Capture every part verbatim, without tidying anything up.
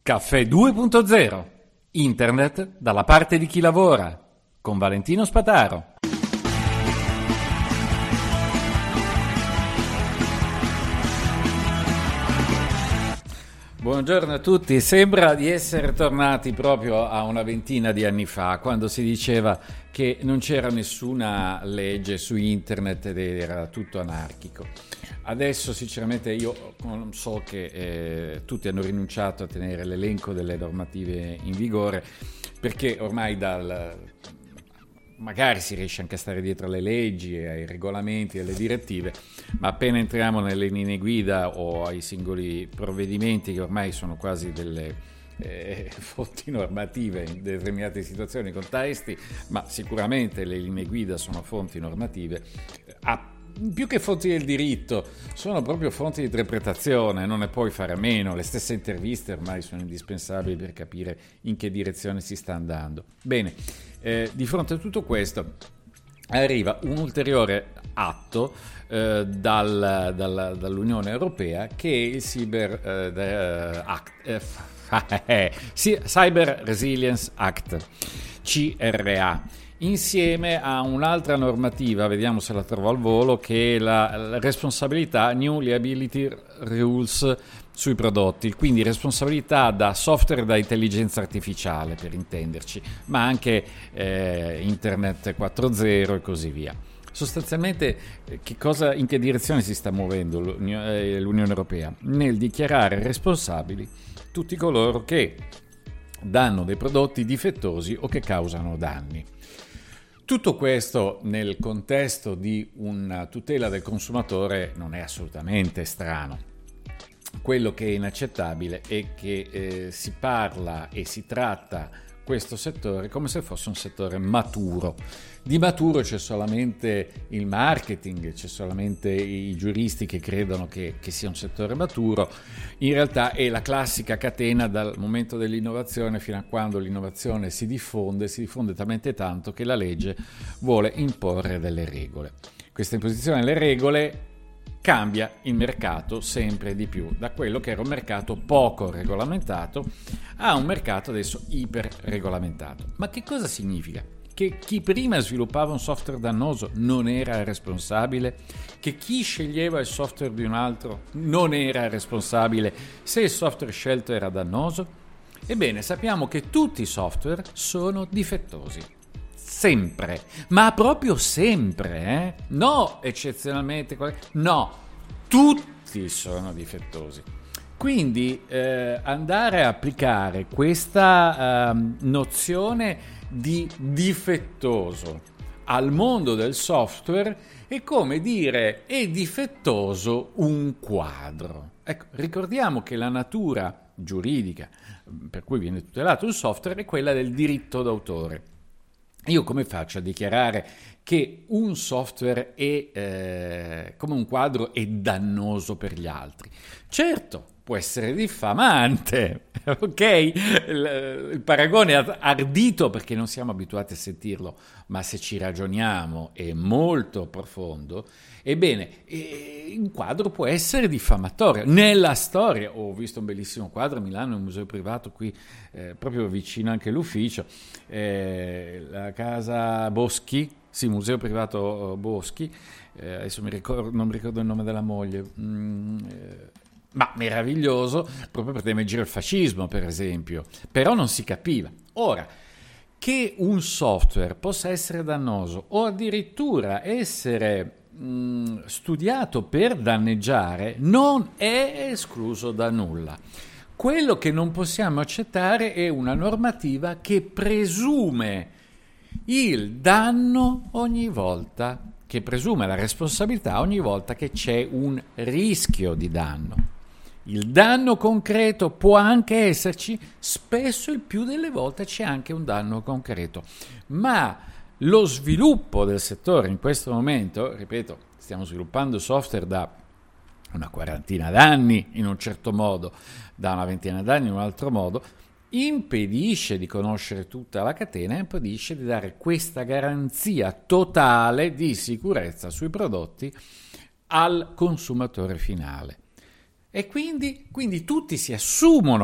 Caffè due punto zero. Internet dalla parte di chi lavora. Con Valentino Spataro. Buongiorno a tutti. Sembra di essere tornati proprio a una ventina di anni fa, quando si diceva che non c'era nessuna legge su internet ed era tutto anarchico. Adesso sinceramente io so che eh, tutti hanno rinunciato a tenere l'elenco delle normative in vigore, perché ormai dal magari si riesce anche a stare dietro alle leggi, ai regolamenti, alle direttive, ma appena entriamo nelle linee guida o ai singoli provvedimenti, che ormai sono quasi delle eh, fonti normative in determinate situazioni, contesti, ma sicuramente le linee guida sono fonti normative, a più che fonti del diritto, sono proprio fonti di interpretazione, non ne puoi fare a meno. Le stesse interviste ormai sono indispensabili per capire in che direzione si sta andando. Bene, eh, di fronte a tutto questo arriva un ulteriore atto eh, dal, dal, dall'Unione Europea, che è il Cyber, eh, Act, eh, Cyber Resilience Act, C R A. Insieme a un'altra normativa, vediamo se la trovo al volo, che è la, la responsabilità New Liability Rules sui prodotti, quindi responsabilità da software da intelligenza artificiale, per intenderci, ma anche eh, Internet quattro punto zero e così via. Sostanzialmente che cosa, in che direzione si sta muovendo l'Unione, l'Unione Europea? Nel dichiarare responsabili tutti coloro che danno dei prodotti difettosi o che causano danni. Tutto questo nel contesto di una tutela del consumatore non è assolutamente strano. Quello che è inaccettabile è che eh, si parla e si tratta questo settore come se fosse un settore maturo. Di maturo c'è solamente il marketing, c'è solamente i giuristi che credono che, che sia un settore maturo. In realtà è la classica catena dal momento dell'innovazione fino a quando l'innovazione si diffonde, si diffonde talmente tanto che la legge vuole imporre delle regole. Questa imposizione delle regole cambia il mercato sempre di più, da quello che era un mercato poco regolamentato a un mercato adesso iper regolamentato. Ma che cosa significa? Che chi prima sviluppava un software dannoso non era responsabile, che chi sceglieva il software di un altro non era responsabile se il software scelto era dannoso? Ebbene, sappiamo che tutti i software sono difettosi. Sempre, ma proprio sempre, eh? No, eccezionalmente, no, tutti sono difettosi. Quindi eh, andare a applicare questa eh, nozione di difettoso al mondo del software è come dire è difettoso un quadro. Ecco, ricordiamo che la natura giuridica per cui viene tutelato il software è quella del diritto d'autore. Io come faccio a dichiarare che un software è eh, come un quadro è dannoso per gli altri? Certo, può essere diffamante, ok? Il, il paragone è ardito perché non siamo abituati a sentirlo, ma se ci ragioniamo è molto profondo. Ebbene, eh, un quadro può essere diffamatorio. Nella storia, ho visto un bellissimo quadro a Milano, un museo privato qui, eh, proprio vicino anche l'ufficio, eh, la casa Boschi, sì, museo privato Boschi, eh, adesso mi ricordo, non mi ricordo il nome della moglie, mm, eh, ma meraviglioso, proprio per demaeggiare il fascismo, per esempio, però non si capiva. Ora, che un software possa essere dannoso o addirittura essere mh, studiato per danneggiare non è escluso da nulla. Quello che non possiamo accettare è una normativa che presume il danno ogni volta, che presume la responsabilità ogni volta che c'è un rischio di danno. Il danno concreto può anche esserci, spesso il più delle volte c'è anche un danno concreto, ma lo sviluppo del settore in questo momento, ripeto, stiamo sviluppando software da una quarantina d'anni in un certo modo, da una ventina d'anni in un altro modo, impedisce di conoscere tutta la catena, impedisce di dare questa garanzia totale di sicurezza sui prodotti al consumatore finale. E quindi, quindi tutti si assumono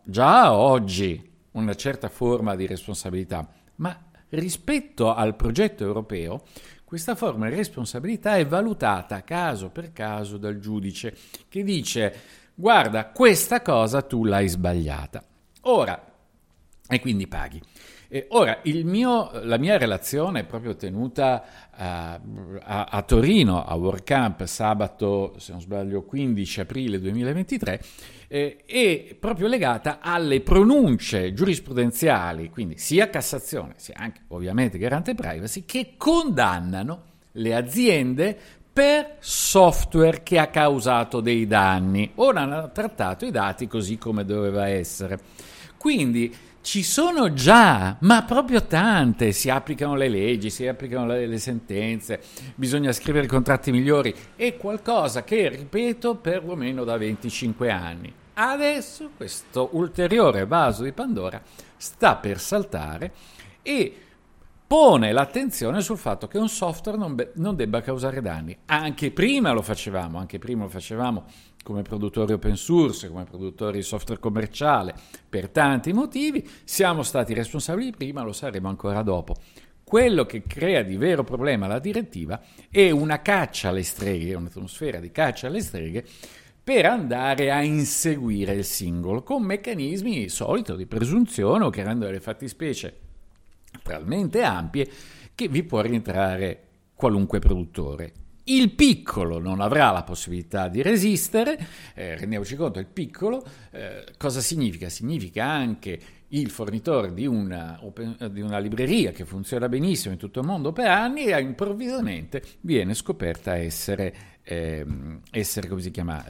già oggi una certa forma di responsabilità, ma rispetto al progetto europeo questa forma di responsabilità è valutata caso per caso dal giudice che dice guarda, questa cosa tu l'hai sbagliata. Ora, e quindi paghi. E ora, il mio, la mia relazione è proprio tenuta a, a, a Torino, a WordCamp, sabato, se non sbaglio, quindici aprile duemilaventitré, eh, è proprio legata alle pronunce giurisprudenziali, quindi sia Cassazione, sia anche ovviamente Garante Privacy, che condannano le aziende per software che ha causato dei danni o non ha trattato i dati così come doveva essere. Quindi ci sono già, ma proprio tante, si applicano le leggi, si applicano le, le sentenze, bisogna scrivere contratti migliori, è qualcosa che, ripeto, perlomeno da venticinque anni. Adesso questo ulteriore vaso di Pandora sta per saltare e pone l'attenzione sul fatto che un software non, be- non debba causare danni. Anche prima lo facevamo, anche prima lo facevamo come produttori open source, come produttori di software commerciale, per tanti motivi. Siamo stati responsabili prima, lo saremo ancora dopo. Quello che crea di vero problema la direttiva è una caccia alle streghe, un'atmosfera di caccia alle streghe, per andare a inseguire il singolo, con meccanismi solito di presunzione o che rendono le fattispecie talmente ampie che vi può rientrare qualunque produttore. Il piccolo non avrà la possibilità di resistere, eh, rendiamoci conto, il piccolo eh, cosa significa? Significa anche il fornitore di una, open, di una libreria che funziona benissimo in tutto il mondo per anni e improvvisamente viene scoperta essere, eh, essere come si chiama,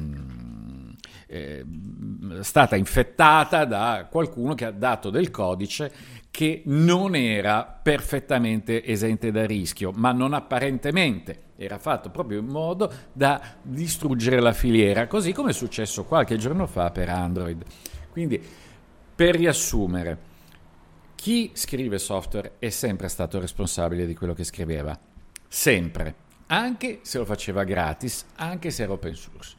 ehm, eh, stata infettata da qualcuno che ha dato del codice che non era perfettamente esente da rischio, ma non apparentemente, era fatto proprio in modo da distruggere la filiera, così come è successo qualche giorno fa per Android. Quindi, per riassumere, chi scrive software è sempre stato responsabile di quello che scriveva, sempre, anche se lo faceva gratis, anche se era open source.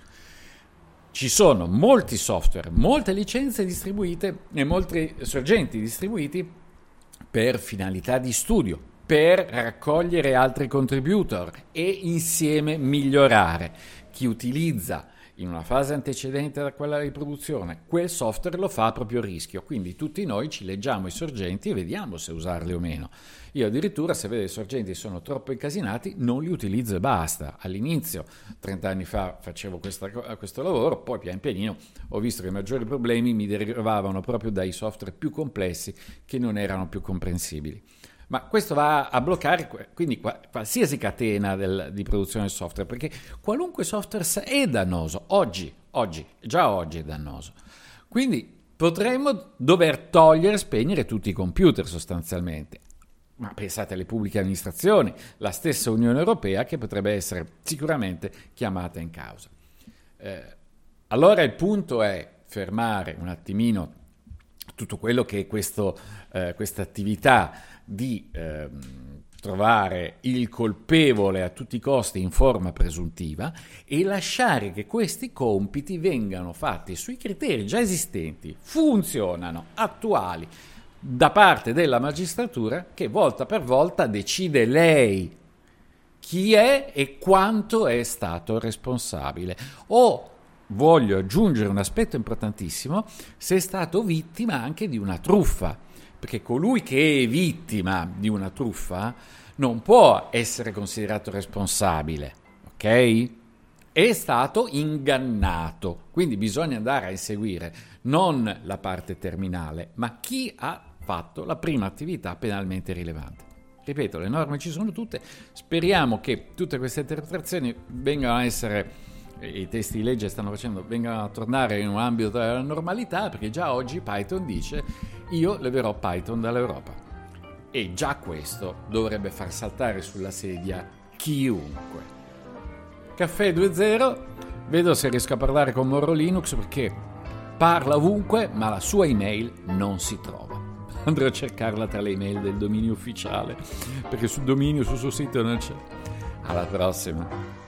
Ci sono molti software, molte licenze distribuite e molti sorgenti distribuiti per finalità di studio, per raccogliere altri contributor e insieme migliorare. Chi utilizza in una fase antecedente da quella di produzione quel software lo fa a proprio rischio, quindi tutti noi ci leggiamo i sorgenti e vediamo se usarli o meno. Io addirittura, se vedo i sorgenti sono troppo incasinati, non li utilizzo e basta. All'inizio, trenta anni fa, facevo questa, questo lavoro, poi pian pianino ho visto che i maggiori problemi mi derivavano proprio dai software più complessi che non erano più comprensibili. Ma questo va a bloccare quindi qualsiasi catena del, di produzione software, perché qualunque software è dannoso, oggi, oggi, già oggi è dannoso. Quindi potremmo dover togliere, spegnere tutti i computer sostanzialmente. Ma pensate alle pubbliche amministrazioni, la stessa Unione Europea che potrebbe essere sicuramente chiamata in causa. Eh, allora il punto è fermare un attimino tutto quello che è questo, eh, questa attività di eh, trovare il colpevole a tutti i costi in forma presuntiva e lasciare che questi compiti vengano fatti sui criteri già esistenti, funzionano, attuali, da parte della magistratura che volta per volta decide lei chi è e quanto è stato responsabile. O, voglio aggiungere un aspetto importantissimo, se è stato vittima anche di una truffa, perché colui che è vittima di una truffa non può essere considerato responsabile, ok? È stato ingannato, quindi bisogna andare a inseguire non la parte terminale, ma chi ha fatto la prima attività penalmente rilevante. Ripeto, le norme ci sono tutte, speriamo che tutte queste interpretazioni vengano a essere, i testi di legge stanno facendo, vengano a tornare in un ambito della normalità, perché già oggi Python dice io leverò Python dall'Europa. E già questo dovrebbe far saltare sulla sedia chiunque. Caffè due zero, vedo se riesco a parlare con Morro Linux perché parla ovunque, ma la sua email non si trova. Andrò a cercarla tra le email del dominio ufficiale, perché sul dominio, sul suo sito non c'è. Alla prossima.